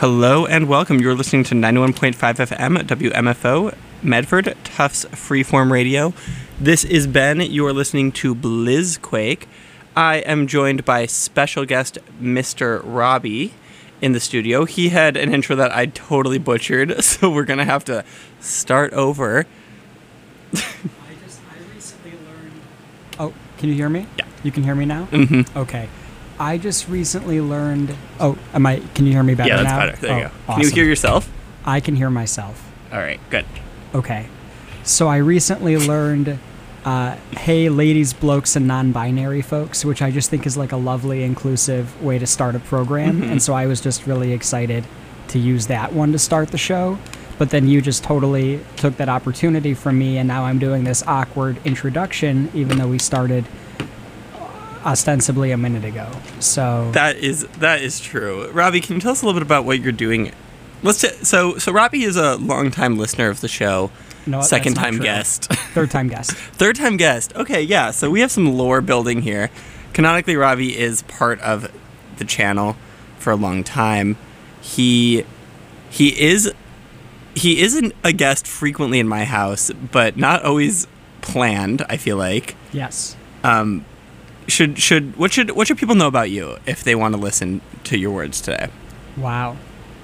Hello and welcome. You're listening to 91.5 FM WMFO, Medford, Tufts Freeform Radio. This is Ben. You are listening to Blizzquake. I am joined by special guest Mr. Robbie in the studio. He had an intro that I totally butchered, so we're going to have to start over. I recently learned... Oh, can you hear me? Yeah. You can hear me now? Mm-hmm. Okay. I just recently learned... Oh, can you hear me better now? Yeah, that's better. There you go. Awesome. Can you hear yourself? I can hear myself. All right, good. Okay. So I recently learned, hey, ladies, blokes, and non-binary folks, which I just think is like a lovely, inclusive way to start a program. Mm-hmm. And so I was just really excited to use that one to start the show. But then you just totally took that opportunity from me, and now I'm doing this awkward introduction, even though we started ostensibly a minute ago. So that is true. Robbie, can you tell us a little bit about what you're doing? So Robbie is a longtime listener of the show. No, second that's not time true. guest. Third time guest. Third time guest. Okay, yeah. So we have some lore building here. Canonically, Robbie is part of the channel for a long time. He isn't a guest frequently in my house, but not always planned, I feel like. Yes. What should people know about you if they want to listen to your words today? Wow.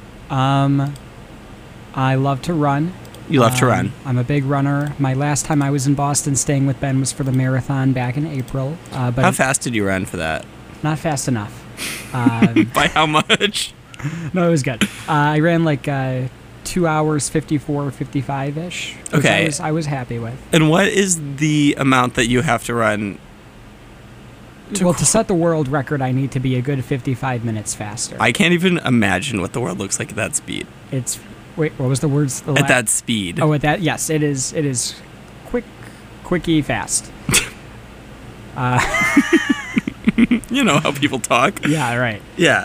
I love to run. You love to run. I'm a big runner. My last time I was in Boston staying with Ben was for the marathon back in April. But How fast did you run for that? Not fast enough. By how much? No, it was good. I ran like 2 hours, 54, 55-ish. Okay. I was happy with. And what is the amount that you have to run? To set the world record, I need to be a good 55 minutes faster. I can't even imagine what the world looks like at that speed. Wait, what was the words? At that speed. Oh, at that, yes, it is quickie fast. You know how people talk. Yeah, right. Yeah.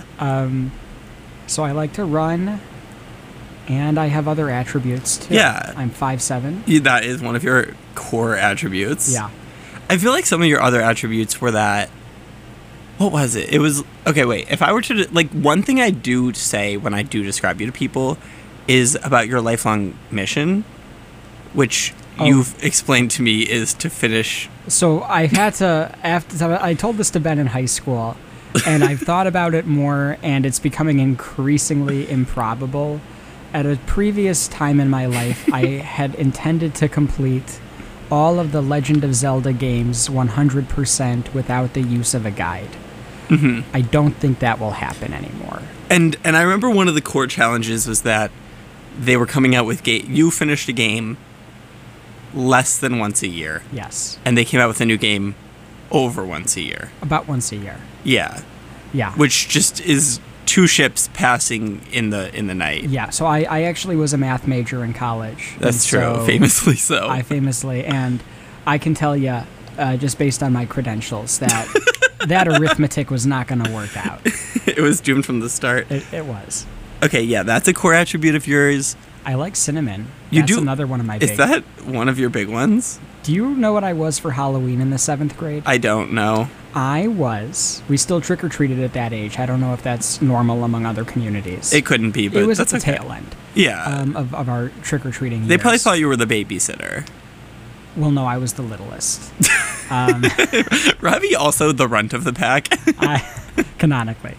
So I like to run, and I have other attributes too. Yeah. I'm 5'7". That is one of your core attributes. Yeah. I feel like some of your other attributes were that... What was it? It was... Okay, wait. If I were to... Like, one thing I do say when I do describe you to people is about your lifelong mission, which you've explained to me is to finish... So I had to... I told this to Ben in high school, and I've thought about it more, and it's becoming increasingly improbable. At a previous time in my life, I had intended to complete all of the Legend of Zelda games 100% without the use of a guide. Mm-hmm. I don't think that will happen anymore. And I remember one of the core challenges was that they were coming out with you finished a game less than once a year. Yes. And they came out with a new game over once a year. About once a year. Yeah. Yeah. Which just is two ships passing in the night. Yeah, so I actually was a math major in college. That's true, famously so. And I can tell you, just based on my credentials, that that arithmetic was not going to work out. It was doomed from the start. It was. Okay, yeah, that's a core attribute of yours. I like cinnamon. That's another one of my big... Is that one of your big ones? Do you know what I was for Halloween in the 7th grade? I don't know. We still trick-or-treated at that age. I don't know if that's normal among other communities. It couldn't be, but it was that's at the okay. tail end. Yeah. Of our trick-or-treating years. They probably thought you were the babysitter. Well, no, I was the littlest. Robbie also the runt of the pack. Canonically.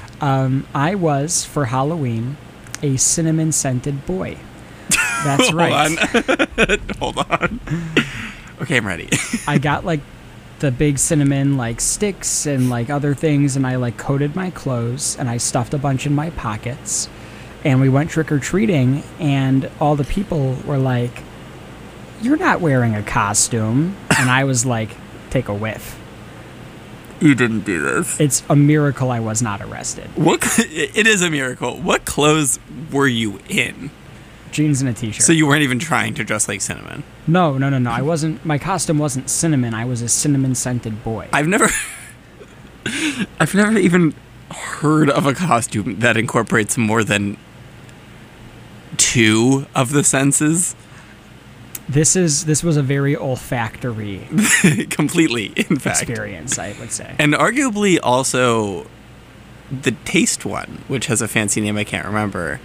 I was, for Halloween, a cinnamon-scented boy. That's right. Hold on. Okay, I'm ready. I got, like, the big cinnamon, like, sticks and, like, other things, and I, like, coated my clothes, and I stuffed a bunch in my pockets, and we went trick-or-treating, and all the people were like, "You're not wearing a costume." And I was like, "Take a whiff." You didn't do this. It's a miracle I was not arrested. It is a miracle. What clothes were you in? Jeans and a t-shirt. So you weren't even trying to dress like cinnamon? No. I wasn't. My costume wasn't cinnamon. I was a cinnamon-scented boy. I've never even heard of a costume that incorporates more than 2 of the senses. This was a very olfactory completely, in fact, experience, I would say. And arguably also the taste one, which has a fancy name I can't remember.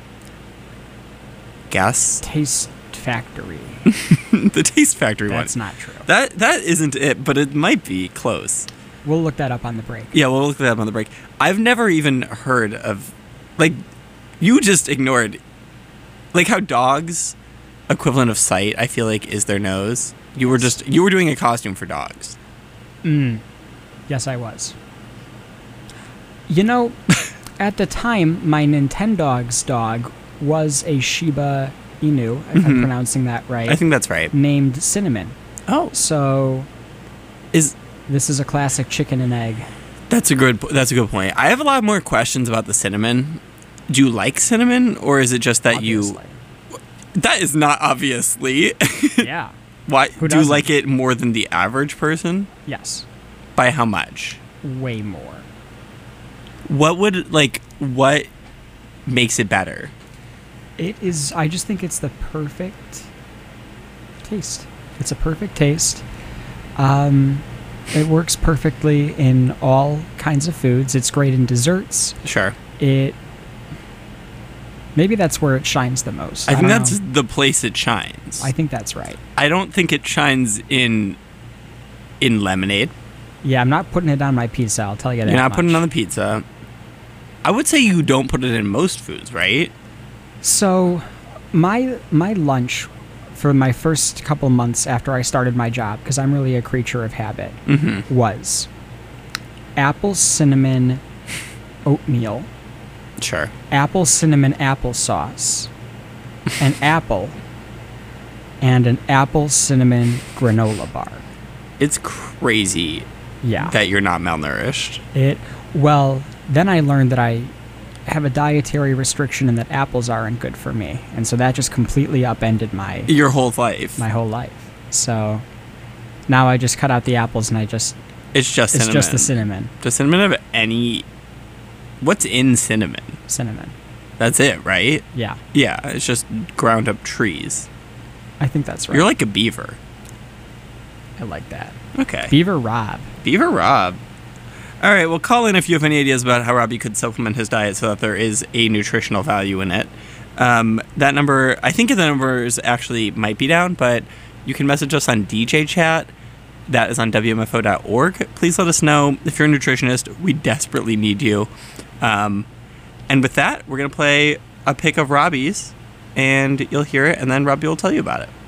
Guess? Taste Factory. The Taste Factory one. That's not true. That isn't it, but it might be close. We'll look that up on the break. Yeah, we'll look that up on the break. I've never even heard of, like, you just ignored, like how dogs, equivalent of sight, I feel like, is their nose. You were doing a costume for dogs. Yes, I was. You know, at the time, my Nintendogs dog was a Shiba Inu, if I'm pronouncing that right. I think that's right. Named Cinnamon. Oh, So this is a classic chicken and egg. that's a good point. I have a lot more questions about the cinnamon. Do you like cinnamon, or is it just that Obviously. That is not obviously. Yeah. Why Who do you doesn't? like it more than the average person? Yes. By how much? Way more. What makes it better? It is. I just think it's the perfect taste. It's a perfect taste. It works perfectly in all kinds of foods. It's great in desserts. Sure. Maybe that's where it shines the most. I think don't that's know. the place it shines. I think that's right. I don't think it shines in lemonade. Yeah, I'm not putting it on my pizza. I'll tell you that. You're not much. putting it on the pizza. I would say you don't put it in most foods, right? So, my lunch for my first couple months after I started my job, because I'm really a creature of habit, was apple cinnamon oatmeal, Sure. apple cinnamon applesauce, an apple, and an apple cinnamon granola bar. It's crazy Yeah. that you're not malnourished. Well, then I learned that I have a dietary restriction and that apples aren't good for me. And so that just completely upended my Your whole life. whole life. So now I just cut out the apples and It's just it's cinnamon. just the cinnamon. Does cinnamon have any... What's in cinnamon? Cinnamon. That's it, right? Yeah, Yeah, it's just ground up trees. I think that's right. You're like a beaver. I like that. Okay. Beaver Rob. Beaver Rob. All right, well, call in if you have any ideas about how Robbie could supplement his diet so that there is a nutritional value in it. That number, I think the numbers actually might be down, but you can message us on DJ Chat. That is on WMFO.org. Please let us know if you're a nutritionist. We desperately need you. And with that, we're going to play a pick of Robbie's, and you'll hear it, and then Robbie will tell you about it.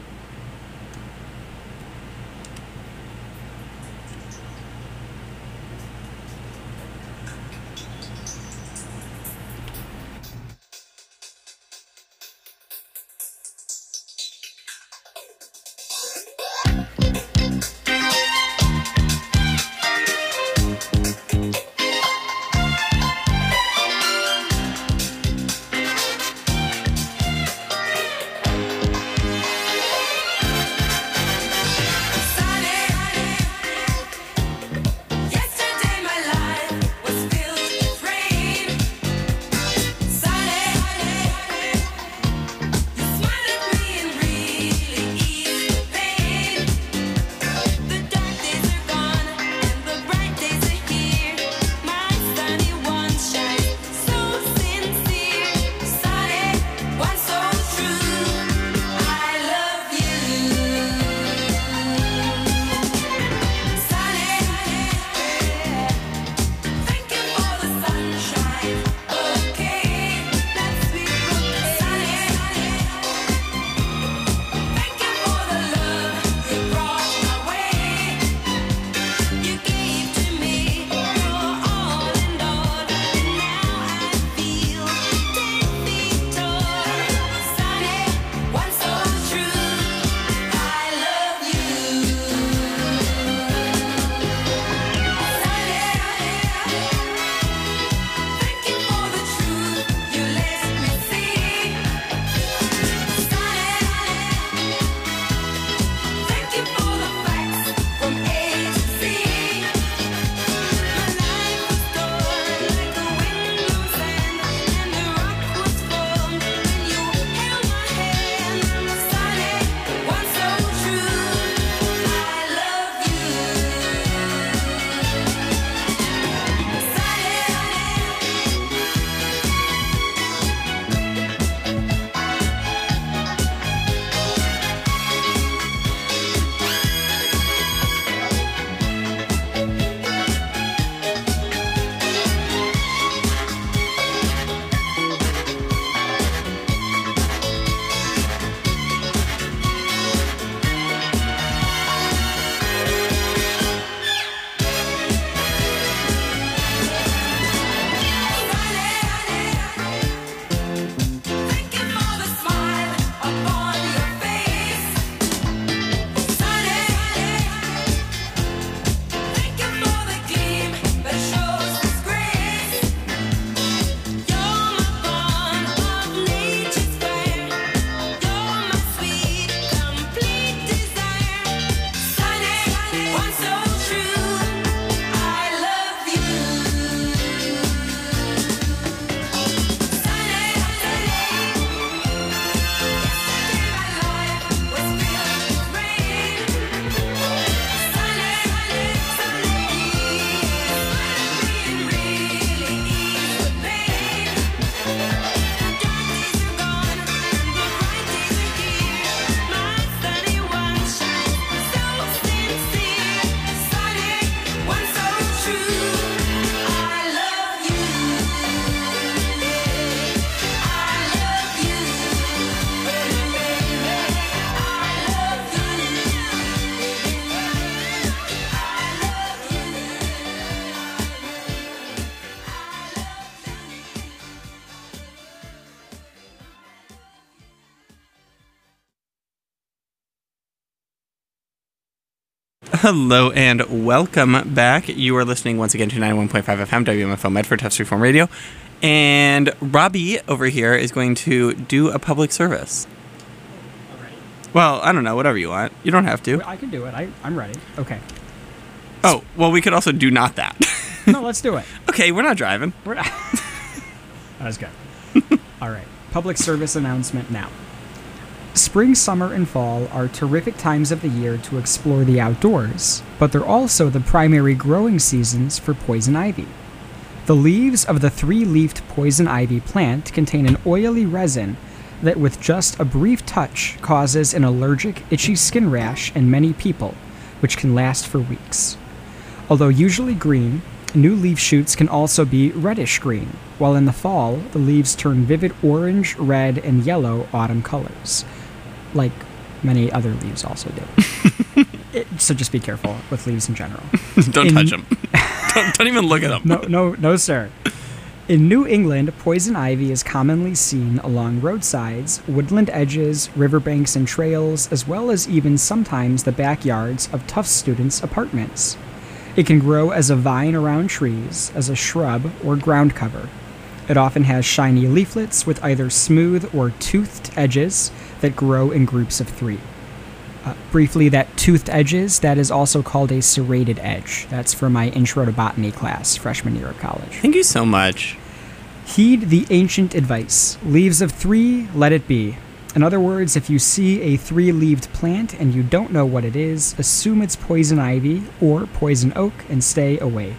Hello and welcome back. You are listening once again to 91.5 FM WMFO Medford Tufts Freeform Radio. And Robbie over here is going to do a public service. Alright. Well, I don't know, whatever you want. You don't have to. I can do it. I'm ready. Okay. Oh, well, we could also do not that. No, let's do it. Okay, we're not driving. We're not. That was good. All right. Public service announcement now. Spring, summer, and fall are terrific times of the year to explore the outdoors, but they're also the primary growing seasons for poison ivy. The leaves of the three-leafed poison ivy plant contain an oily resin that with just a brief touch causes an allergic, itchy skin rash in many people, which can last for weeks. Although usually green, new leaf shoots can also be reddish green, while in the fall, the leaves turn vivid orange, red, and yellow autumn colors, like many other leaves also do. So just be careful with leaves in general. Don't touch them. Don't even look at them. No, sir. In New England, poison ivy is commonly seen along roadsides, woodland edges, riverbanks, and trails, as well as even sometimes the backyards of Tufts students' apartments. It can grow as a vine around trees, as a shrub, or ground cover. It often has shiny leaflets with either smooth or toothed edges that grow in groups of 3. Briefly, that toothed edges, that is also called a serrated edge. That's for my Intro to Botany class, freshman year of college. Thank you so much. Heed the ancient advice. Leaves of 3, let it be. In other words, if you see a 3-leaved plant and you don't know what it is, assume it's poison ivy or poison oak and stay away.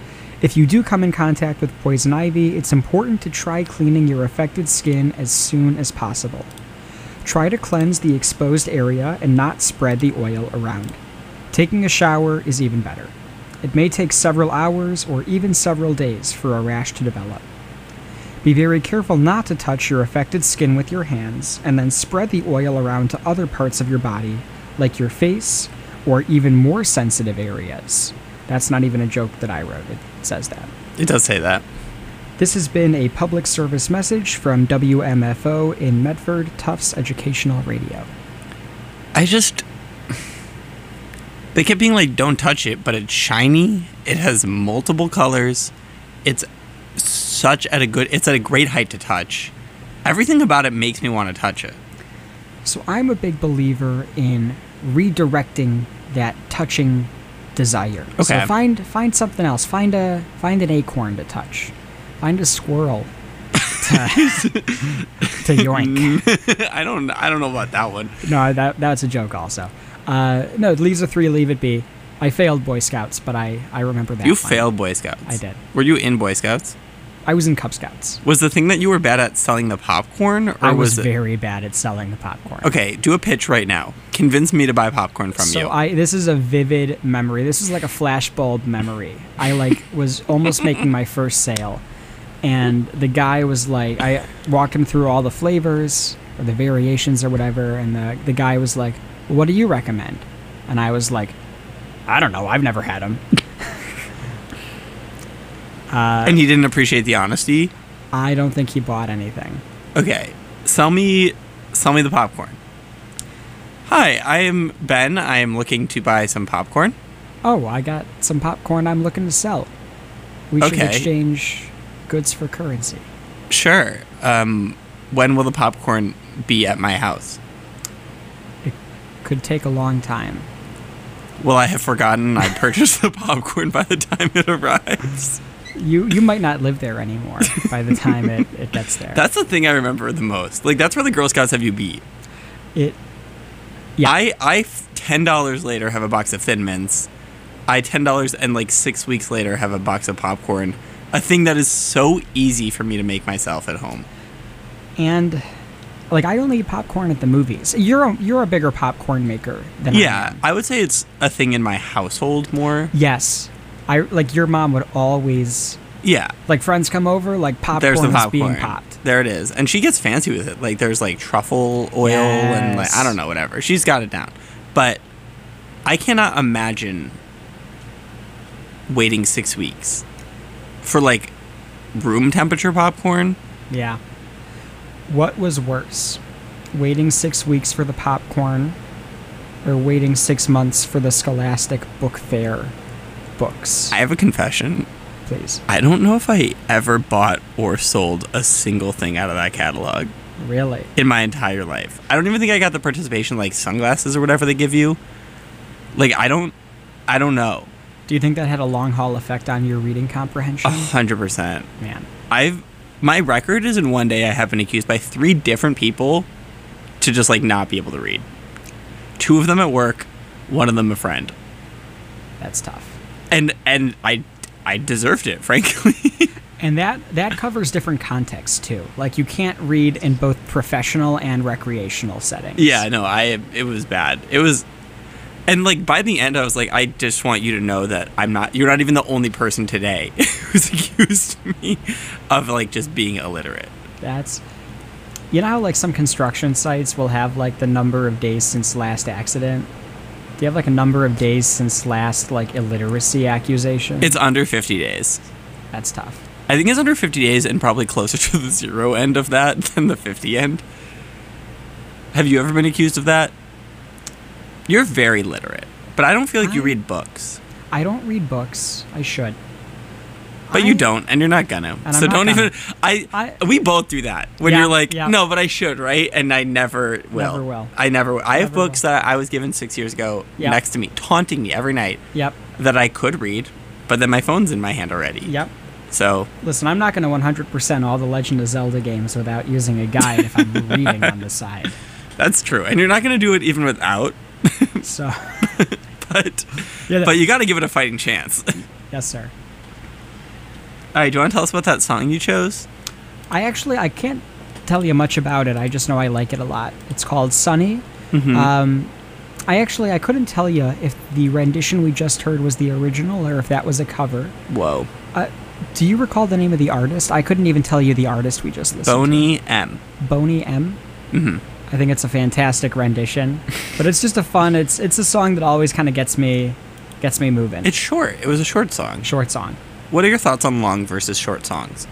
If you do come in contact with poison ivy, it's important to try cleaning your affected skin as soon as possible. Try to cleanse the exposed area and not spread the oil around. Taking a shower is even better. It may take several hours or even several days for a rash to develop. Be very careful not to touch your affected skin with your hands and then spread the oil around to other parts of your body, like your face or even more sensitive areas. That's not even a joke that I wrote. It says that. It does say that. This has been a public service message from WMFO in Medford, Tufts Educational Radio. They kept being like, don't touch it, but it's shiny. It has multiple colors. It's at a great height to touch. Everything about it makes me want to touch it. So I'm a big believer in redirecting that touching desire. Okay. So find something else. Find an acorn to touch. Find a squirrel to yoink. I don't know about that one. No, that's a joke also. No, leaves a 3, leave it be. I failed Boy Scouts, but I remember that. You failed Boy Scouts? I did. Were you in Boy Scouts? I was in Cub Scouts. Was the thing that you were bad at selling the popcorn? Or I was it... very bad at selling the popcorn. Okay, do a pitch right now. Convince me to buy popcorn from you. So this is a vivid memory. This is like a flashbulb memory. I was almost making my first sale. And the guy was like, I walked him through all the flavors or the variations or whatever. And the guy was like, what do you recommend? And I was like, I don't know. I've never had them. And he didn't appreciate the honesty? I don't think he bought anything. Okay. Sell me the popcorn. Hi, I am Ben. I am looking to buy some popcorn. Oh, I got some popcorn I'm looking to sell. We should Okay. exchange goods for currency. Sure. When will the popcorn be at my house? Could take a long time. Will I have forgotten I purchased the popcorn by the time it arrives? You might not live there anymore by the time it gets there. That's the thing I remember the most. Like, that's where the Girl Scouts have you beat. Yeah. I $10 later have a box of Thin Mints. I $10 and like 6 weeks later have a box of popcorn. A thing that is so easy for me to make myself at home. And like, I only eat popcorn at the movies. You're a bigger popcorn maker than I am. I would say it's a thing in my household more. Yes. Your mom would always, Yeah. like, friends come over, like, There's the popcorn is popcorn. being popped. There it is. And she gets fancy with it. Like, there's like truffle oil and like, I don't know, whatever. She's got it down. But I cannot imagine waiting 6 weeks for like room temperature popcorn. Yeah. What was worse? Waiting 6 weeks for the popcorn or waiting 6 months for the Scholastic Book Fair books? I have a confession. Please. I don't know if I ever bought or sold a single thing out of that catalog Really? in my entire life. I don't even think I got the participation, like sunglasses or whatever they give you. Like, I don't know. Do you think that had a long haul effect on your reading comprehension? 100%. Man. My record is in one day I have been accused by 3 different people to just like not be able to read. 2 of them at work, 1 of them a friend. That's tough. And I deserved it, frankly. And that covers different contexts too. Like, you can't read in both professional and recreational settings. Yeah, no, it was bad. It was, and like by the end I was like, I just want you to know that you're not even the only person today who's accused me of like just being illiterate. That's, you know how like some construction sites will have like the number of days since last accident? Do you have like a number of days since last like illiteracy accusation? It's under 50 days. That's tough. I think it's under 50 days and probably closer to the 0 end of that than the 50 end. Have you ever been accused of that? You're very literate, but I don't feel like you read books. I don't read books. I should. But you don't, and you're not gonna. And So I'm don't not even. We both do that when Yeah, you're like, yeah. no, but I should, right? And I never will. Never will. I never will. I have Never books that I was given 6 years ago Yep. next to me, taunting me every night Yep. that I could read, but then my phone's in my hand already. Yep. So Listen, I'm not going to 100% all the Legend of Zelda games without using a guide if I'm reading on the side. that's true, and you're not gonna do it even without. So, But yeah, but you got to give it a fighting chance. yes, sir. All right, do you want to tell us about that song you chose? I can't tell you much about it. I just know I like it a lot. It's called Sunny. Mm-hmm. I couldn't tell you if the rendition we just heard was the original or if that was a cover. Whoa. Do you recall the name of the artist? I couldn't even tell you the artist we just listened Boney M. to. Boney M. Mm-hmm. I think it's a fantastic rendition, but it's just it's a song that always kind of gets me moving. It's short. It was a short song. Short song. What are your thoughts on long versus short songs?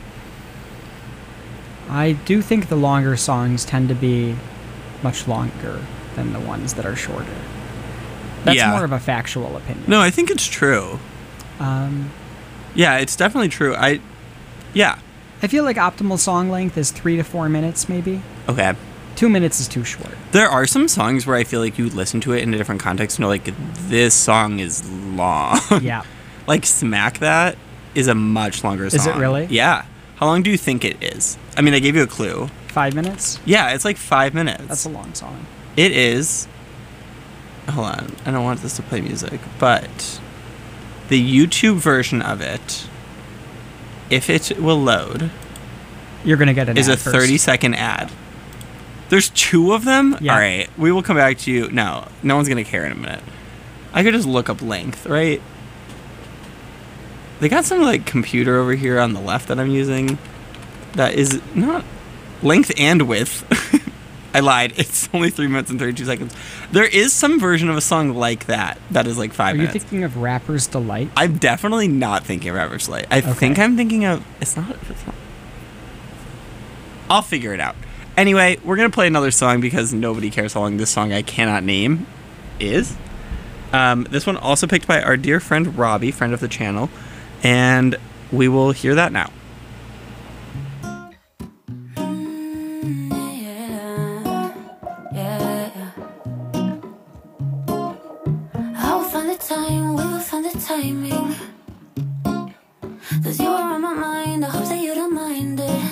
I do think the longer songs tend to be much longer than the ones that are shorter. That's Yeah. more of a factual opinion. No, I think it's true. Yeah, it's definitely true. Yeah. I feel like optimal song length is 3 to 4 minutes, maybe. Okay. 2 minutes is too short. There are some songs where I feel like you listen to it in a different context and you're like, this song is long. Yeah. Like Smack That is a much longer song. Is it really? Yeah. How long do you think it is? I mean, I gave you a clue. 5 minutes? Yeah, it's like 5 minutes. That's a long song. It is. Hold on. I don't want this to play music, but the YouTube version of it, if it will load, You're going to get an is ad a first. 30-second ad. There's 2 of them? Yeah. All right. We will come back to you. No one's going to care in a minute. I could just look up length, right? They got some like computer over here on the left that I'm using that is not length and width. I lied. It's only 3 minutes and 32 seconds. There is some version of a song like that is like 5 Are you minutes. thinking of Rapper's Delight? I'm definitely not thinking of Rapper's Delight. I think I'm thinking of... It's not... I'll figure it out. Anyway, we're going to play another song because nobody cares how long this song I cannot name is. This one also picked by our dear friend Robbie, friend of the channel. And we will hear that now. Timing, 'cause you're on my mind. I hope that you don't mind it.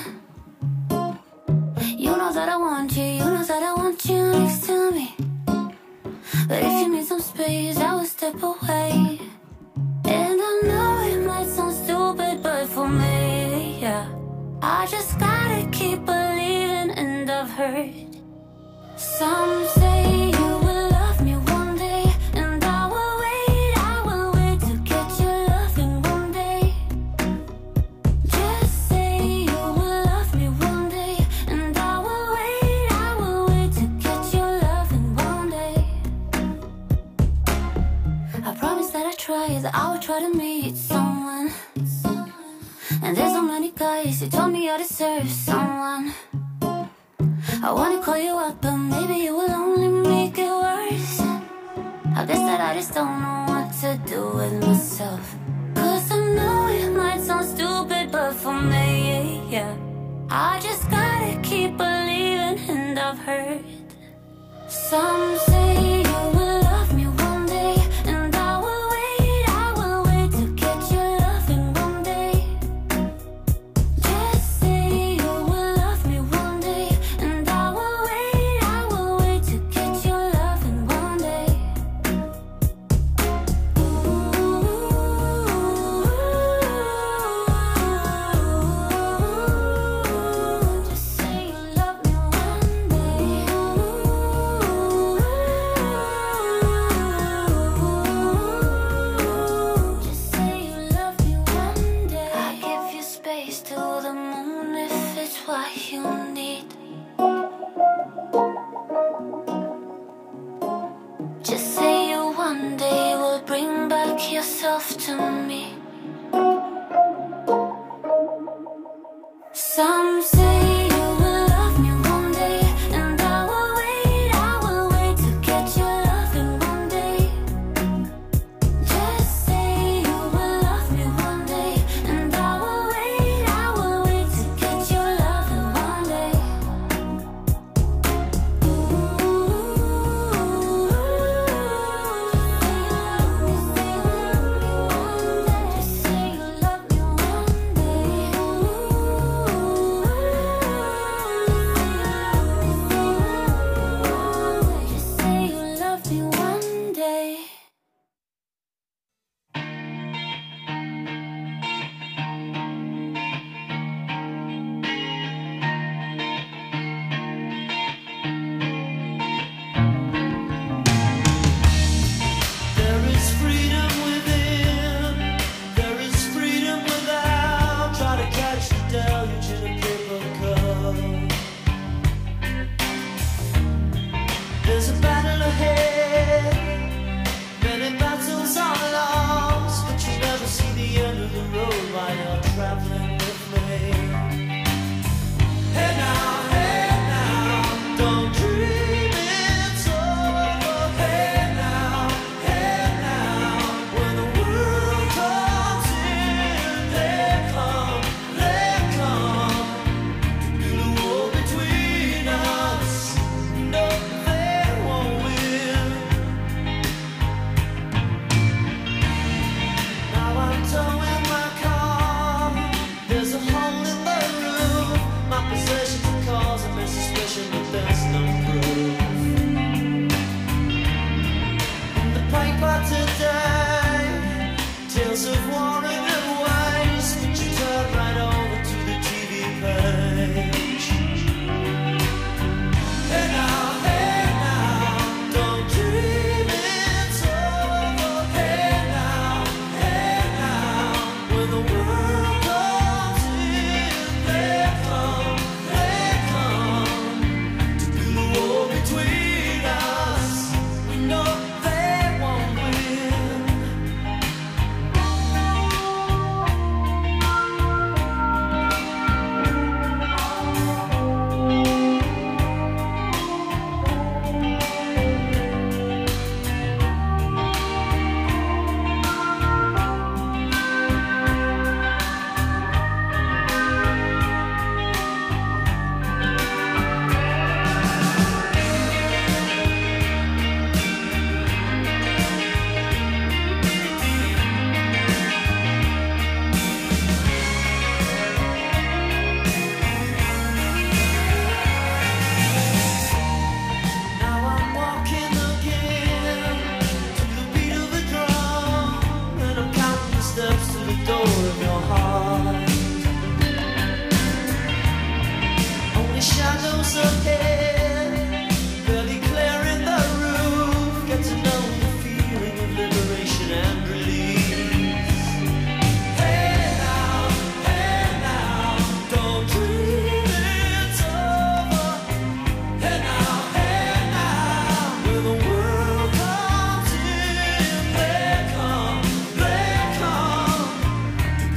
You know that I want you, you know that I want you next to me. But if you need some space, I will step away. And I know it might sound stupid, but for me, yeah, I just gotta keep believing. And I've heard some say you will love me one day, and I will wait to get your loving one day. Just say you will love me one day, and I will wait to get your loving one day. I promise that that I would try to meet someone. And there's so many guys who told me I deserve someone. I wanna call you up, but maybe it will only make it worse. I guess that I just don't know what to do with myself. Cause I know it might sound stupid, but for me, yeah, I just gotta keep believing, and I've heard some say you will love me one day, and I will wait to get your loving one day. Just say you will love me one day, and I will wait to get your loving one day. Just say you love me one day. Just say you love me one day. I give you space to the moon if it's what you need. Just say you one day will bring back yourself to me. Some say you will love me one day, and I will wait to get your loving one day. Just say you will love me one day, and I will wait to get your loving one day. Just say you love me one day. Just say you love me one day. There is freedom within, there is freedom without. Try to catch the deluge in a paper cup. There's a battle ahead, many battles are lost, but you never see the end of the road while you're traveling with me. Hey now, don't dream it's over. Hey now, when the world comes in, they come, to build a wall between us. No, they won't win. Now I'm towing my car. There's a hole in the roof. My possessions are causing me suspicion, but there's no proof. In the paper today, tales of warring and waste, but you turn right over to the TV page. Hey now, don't dream it's over. Hey now, when the world comes in, they come, to build a wall between us. We know they won't win. Now I'm walking again to the beat of the drum, and I'm counting the steps to the door of your heart. Only shadows ahead, barely clearing the roof. Get to know the feeling of liberation and release. Hey now, don't dream it's over. Hey now, when the world comes in, they come, to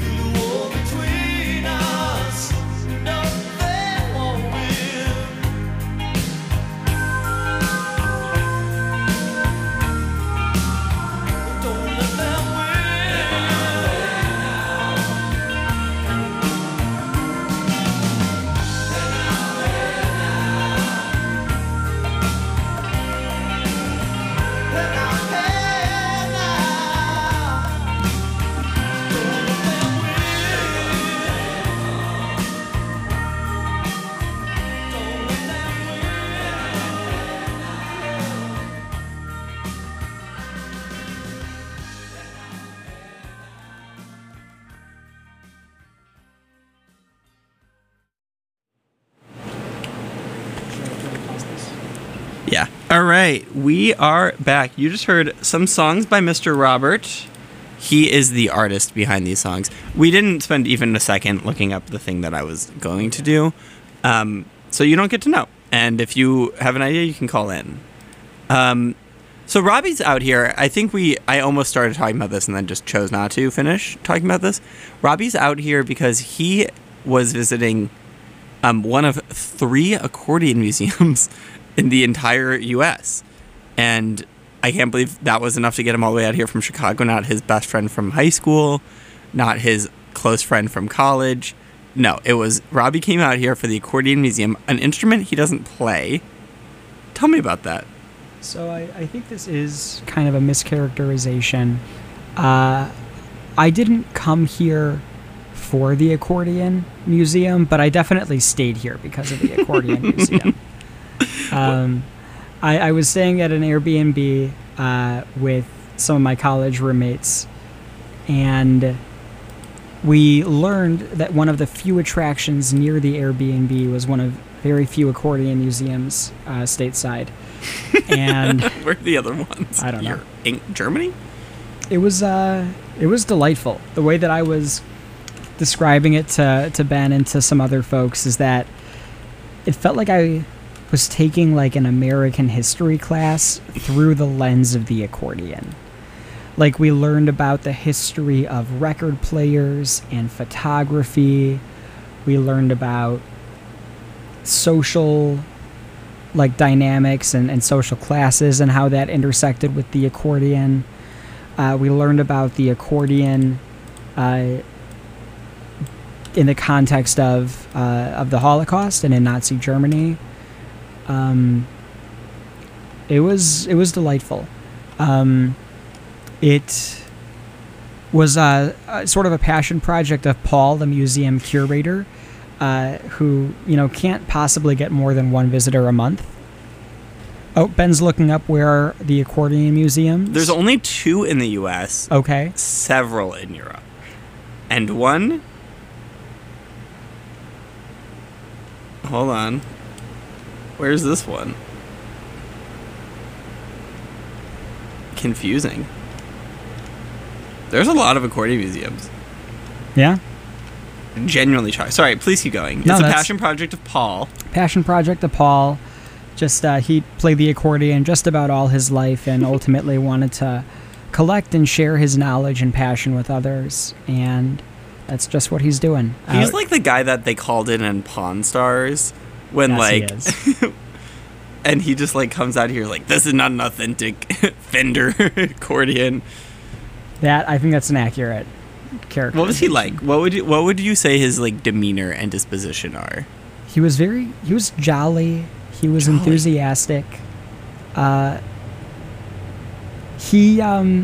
All right, we are back. You just heard some songs by Mr. Robert. He is the artist behind these songs. We didn't spend even a second looking up the thing that I was going to do, so you don't get to know. And if you have an idea, you can call in. So Robbie's out here. I think I almost started talking about this and then just chose not to finish talking about this. Robbie's out here because he was visiting one of 3 accordion museums in the entire U.S. And I can't believe that was enough to get him all the way out here from Chicago. Not his best friend from high school, not his close friend from college. No, it was Robbie came out here for the accordion museum, an instrument he doesn't play. Tell me about that. So I think this is kind of a mischaracterization. I didn't come here for the accordion museum, but I definitely stayed here because of the accordion museum. I was staying at an Airbnb with some of my college roommates, and we learned that one of the few attractions near the Airbnb was one of very few accordion museums stateside. And where are the other ones? I don't know. In Germany? It was delightful. The way that I was describing it to Ben and to some other folks is that it felt like I was taking like an American history class through the lens of the accordion. Like, we learned about the history of record players and photography. We learned about social like dynamics and social classes and how that intersected with the accordion. We learned about the accordion in the context of the Holocaust and in Nazi Germany. It was delightful. It was sort of a passion project of Paul, the museum curator, who can't possibly get more than 1 visitor a month. Oh, Ben's looking up where are the accordion museums. There's only 2 in the U.S. Okay. Several in Europe, and 1. Hold on. Where's this one? Confusing. There's a lot of accordion museums. Yeah. Genuinely try. Sorry, please keep going. No, it's a passion project of Paul. Passion project of Paul. Just he played the accordion just about all his life and ultimately wanted to collect and share his knowledge and passion with others. And that's just what he's doing. He's like the guy that they called in Pawn Stars when yes, like he is. and he just like comes out here like, this is not an authentic Fender accordion. I think that's an accurate character. What was he like? What would you say his like demeanor and disposition are? He was jolly. He was enthusiastic. He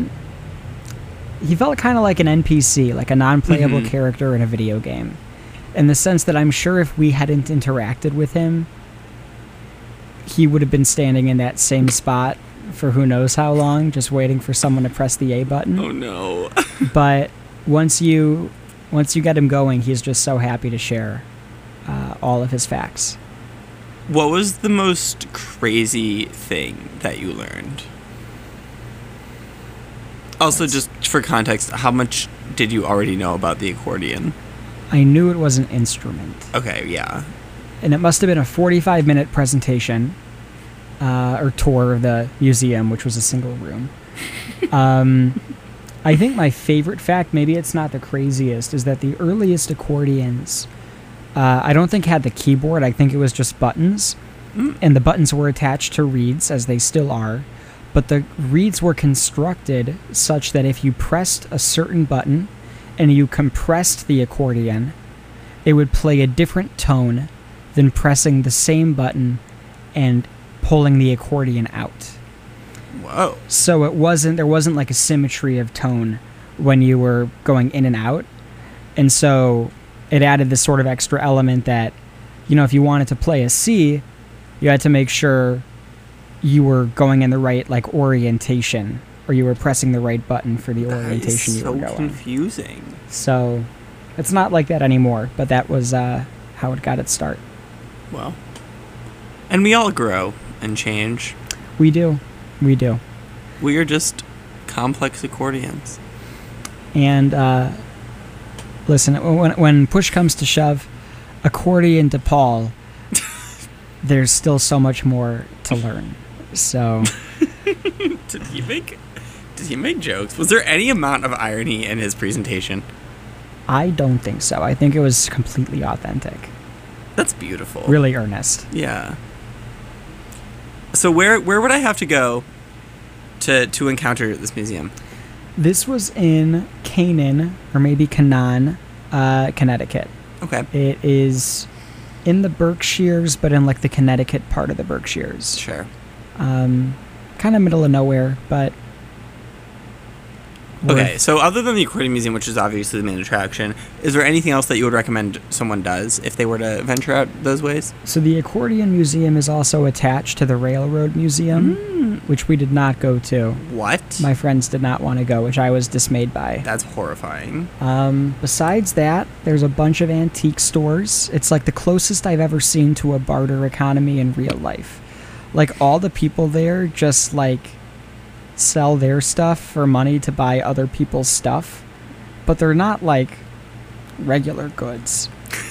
felt kind of like an NPC, like a non-playable character in a video game, in the sense that I'm sure if we hadn't interacted with him, he would have been standing in that same spot for who knows how long, just waiting for someone to press the A button. Oh no. But once you get him going, he's just so happy to share all of his facts. What was the most crazy thing that you learned? Also, just for context, how much did you already know about the accordion? I knew it was an instrument. Okay, yeah. And it must have been a 45-minute presentation or tour of the museum, which was a single room. I think my favorite fact, maybe it's not the craziest, is that the earliest accordions, I don't think had the keyboard. I think it was just buttons. And the buttons were attached to reeds, as they still are. But the reeds were constructed such that if you pressed a certain button and you compressed the accordion, it would play a different tone than pressing the same button and pulling the accordion out. Whoa. So there wasn't like a symmetry of tone when you were going in and out. And so it added this sort of extra element that, if you wanted to play a C, you had to make sure you were going in the right like orientation, or you were pressing the right button for the orientation you were going. So confusing. So it's not like that anymore, but that was how it got its start. Well, and we all grow and change. We do. We do. We are just complex accordions. And listen, when push comes to shove, accordion to Paul, there's still so much more to learn. So Did he make jokes? Was there any amount of irony in his presentation? I don't think so. I think it was completely authentic. That's beautiful. Really earnest. Yeah. So where would I have to go to encounter this museum? This was in Canaan, or maybe Canaan, Connecticut. Okay. It is in the Berkshires, but in like the Connecticut part of the Berkshires. Sure. Kind of middle of nowhere, but... Okay, so other than the Accordion Museum, which is obviously the main attraction, is there anything else that you would recommend someone does if they were to venture out those ways? So the Accordion Museum is also attached to the Railroad Museum, which we did not go to. What? My friends did not want to go, which I was dismayed by. That's horrifying. Besides that, there's a bunch of antique stores. It's like the closest I've ever seen to a barter economy in real life. Like, all the people there just, like, sell their stuff for money to buy other people's stuff. But they're not, like, regular goods.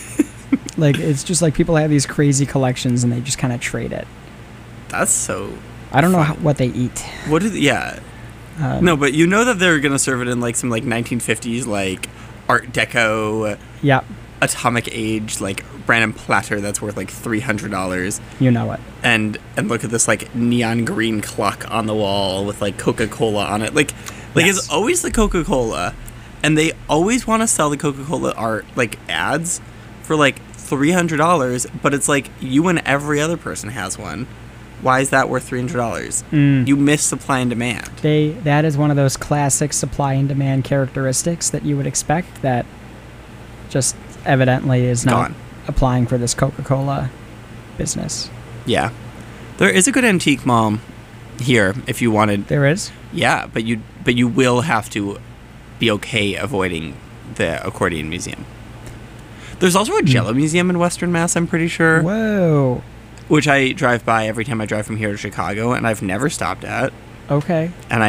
Like, it's just like people have these crazy collections and they just kind of trade it. That's so... I don't know what they eat. What is... Yeah. No, but you know that they're going to serve it in, like, some, like, 1950s, like, Art Deco... Yep. Atomic Age, like, Brandon platter that's worth, like, $300. You know it. And look at this, like, neon green clock on the wall with, like, Coca-Cola on it. Like Yes. It's always the Coca-Cola. And they always want to sell the Coca-Cola art, like, ads for, like, $300. But it's like, you and every other person has one. Why is that worth $300? You miss supply and demand. That is one of those classic supply and demand characteristics that you would expect that just evidently is not Gone. applying for this Coca-Cola business. Yeah. There is a good antique mall here if you wanted. There is? Yeah, but you will have to be okay avoiding the Accordion Museum. There's also a Jello Museum in Western Mass, I'm pretty sure. Whoa. Which I drive by every time I drive from here to Chicago, and I've never stopped at. Okay. And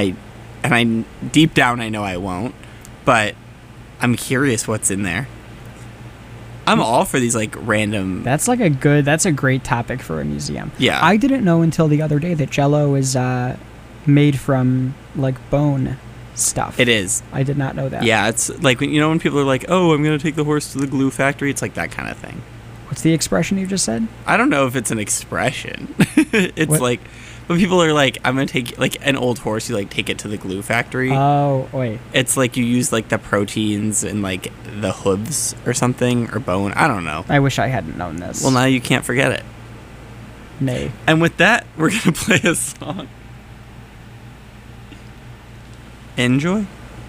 I deep down I know I won't, but I'm curious what's in there. I'm all for these, like, random... That's a great topic for a museum. Yeah. I didn't know until the other day that Jell-O is made from, like, bone stuff. It is. I did not know that. Yeah, it's like, when people are like, oh, I'm going to take the horse to the glue factory, it's like that kind of thing. What's the expression you just said? I don't know if it's an expression. It's What? like... But people are like, I'm going to take, like, an old horse, you, like, take it to the glue factory. Oh, wait. It's like you use, like, the proteins in, like, the hooves or something, or bone. I don't know. I wish I hadn't known this. Well, now you can't forget it. Nay. And with that, we're going to play a song. Enjoy.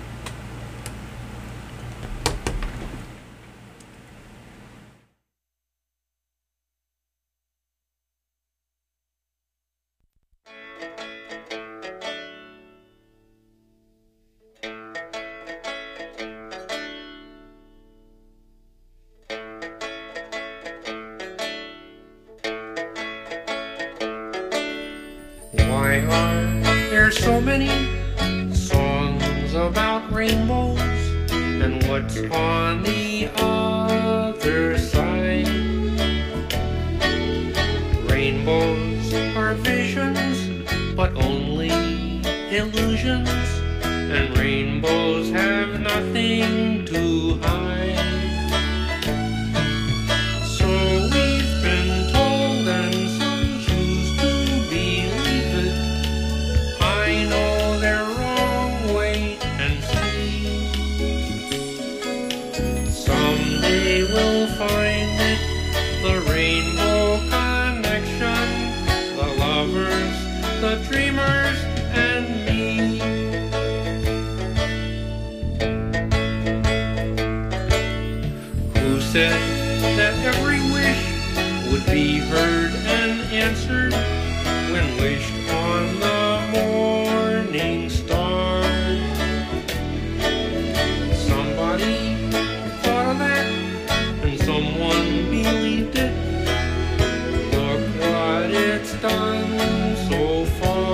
Why are there so many songs about rainbows? And what's on the other side? Rainbows are visions, but only illusions. And rainbows have nothing to hide. So we've been told, and some choose to believe it. I know they're wrong, wait and see. Someday we'll find it, the rainbow connection, the lovers, the dreamers, and me. Who said that every wish would be heard and answered when wished on the morning star? Somebody thought of that, and someone believed it. Look what it's done so far.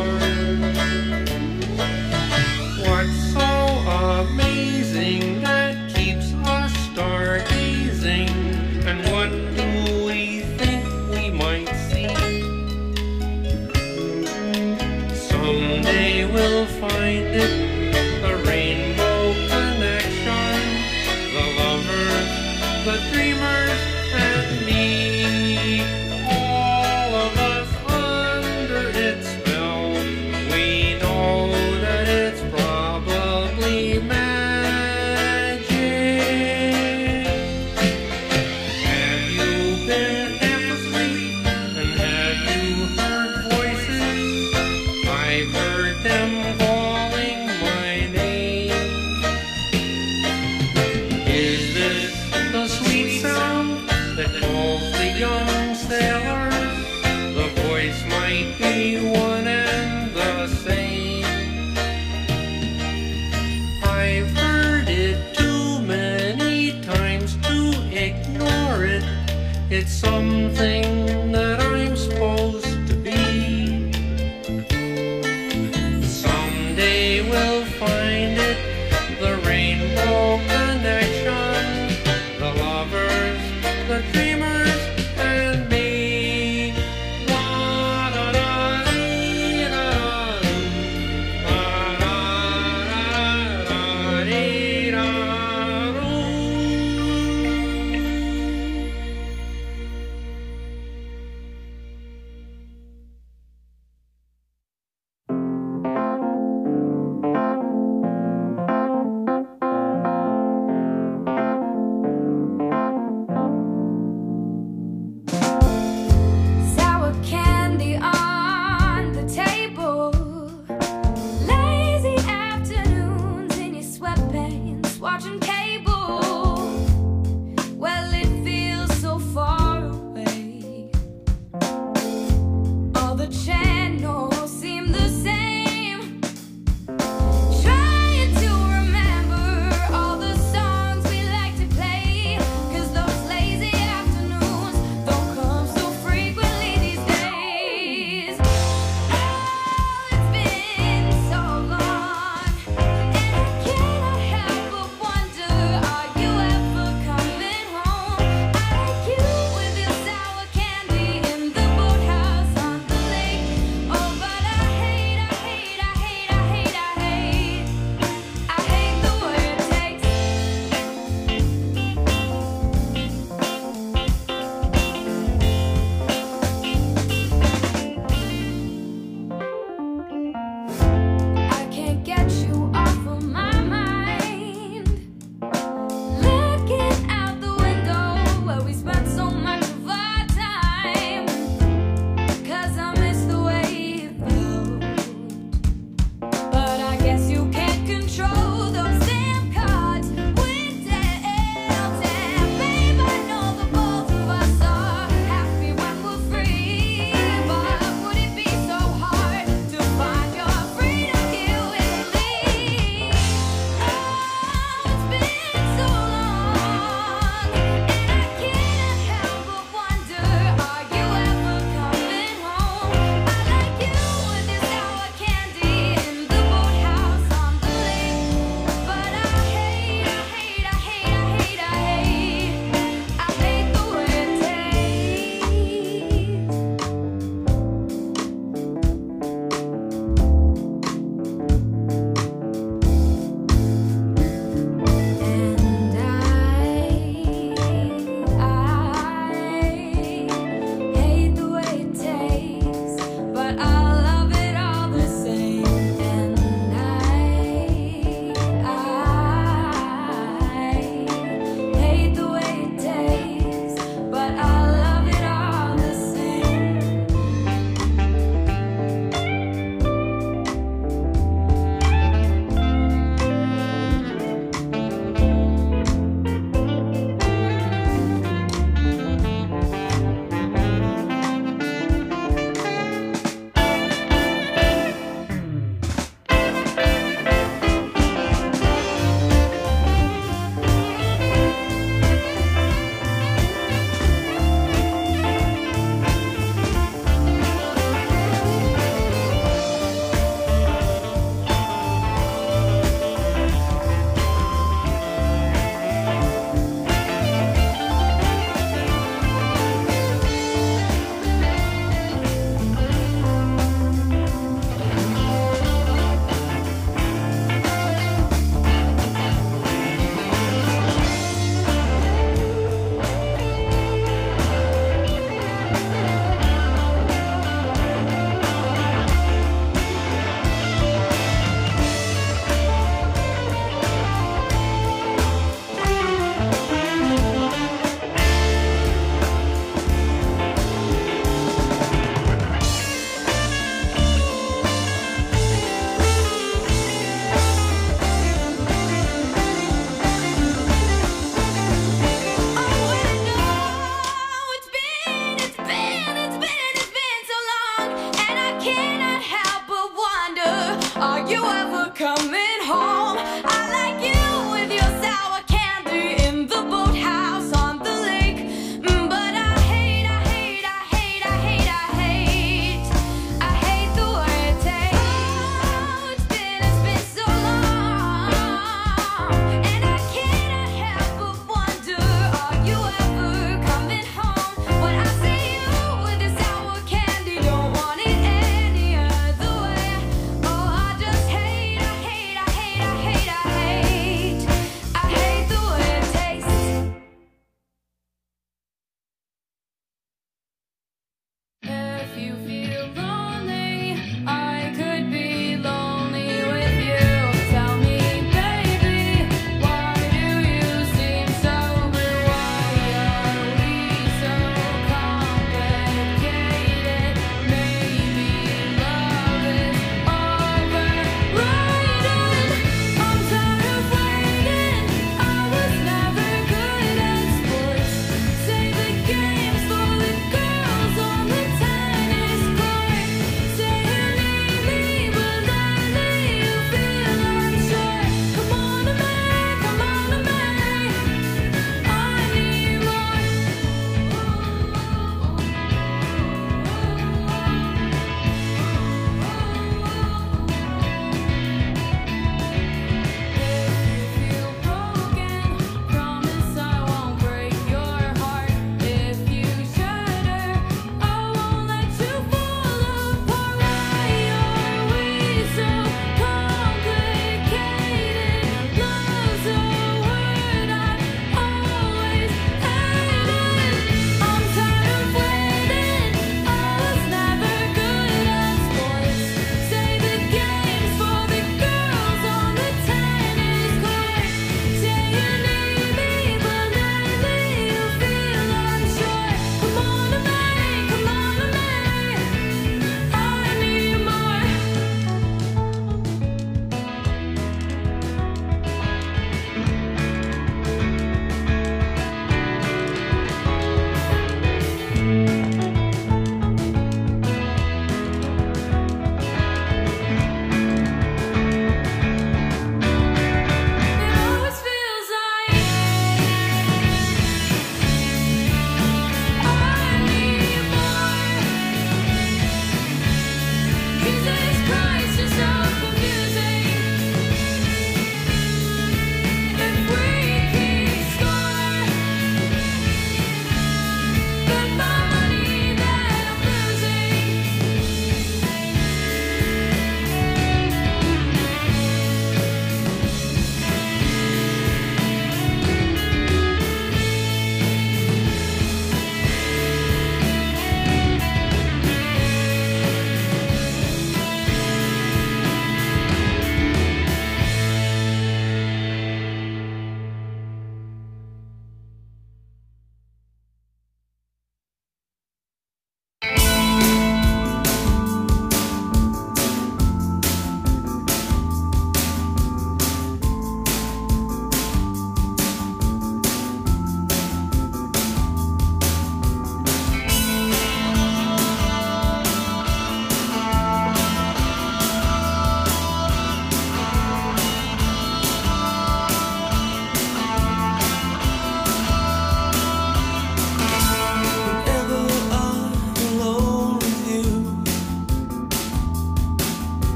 ignore it. It's something that I'm supposed to be. Someday we'll find it, the rainbow connection, the lovers, the dreamers, and me. La da da dee da da da da dee da doo.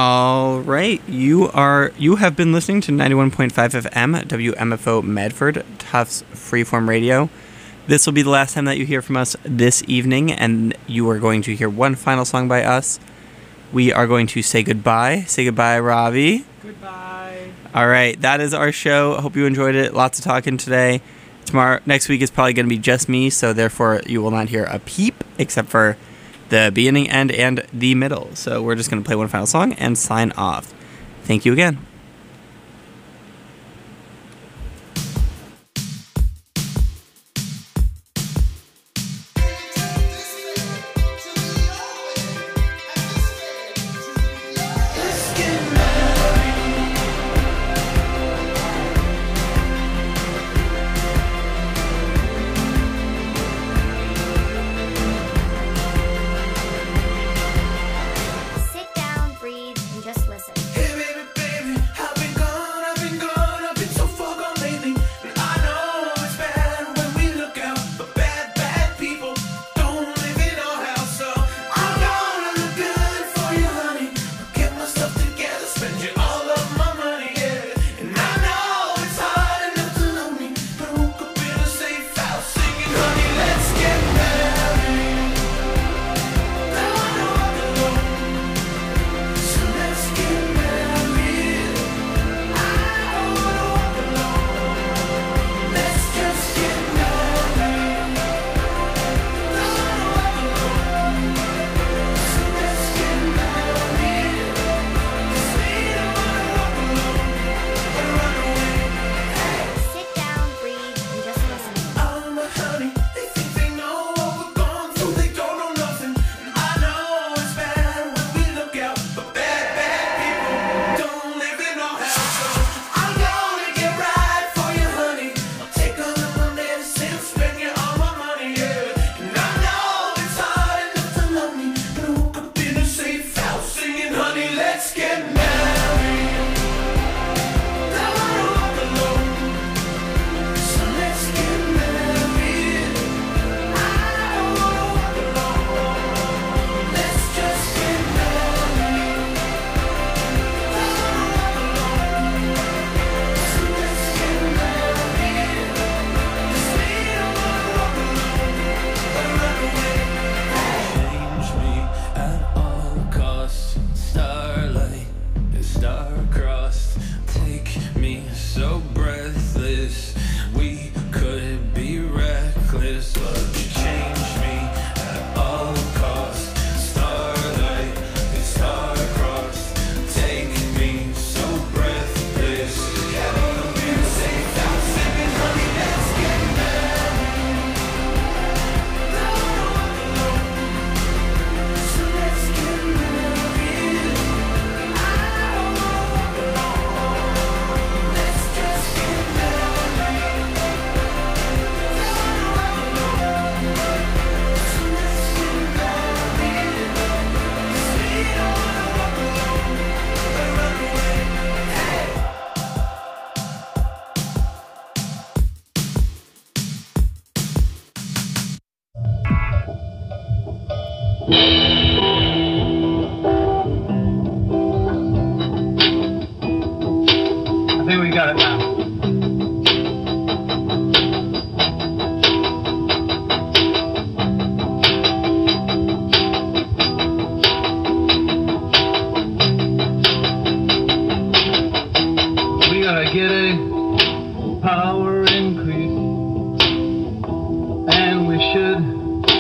All right, you have been listening to 91.5 FM WMFO Medford Tufts Freeform Radio. This will be the last time that you hear from us this evening, and you are going to hear one final song by us. We are going to say goodbye. Say goodbye, Ravi. Goodbye. All right, that is our show. I hope you enjoyed it. Lots of talking today. Next week is probably going to be just me, so therefore you will not hear a peep except for the beginning, end, and the middle. So we're just going to play one final song and sign off. Thank you again.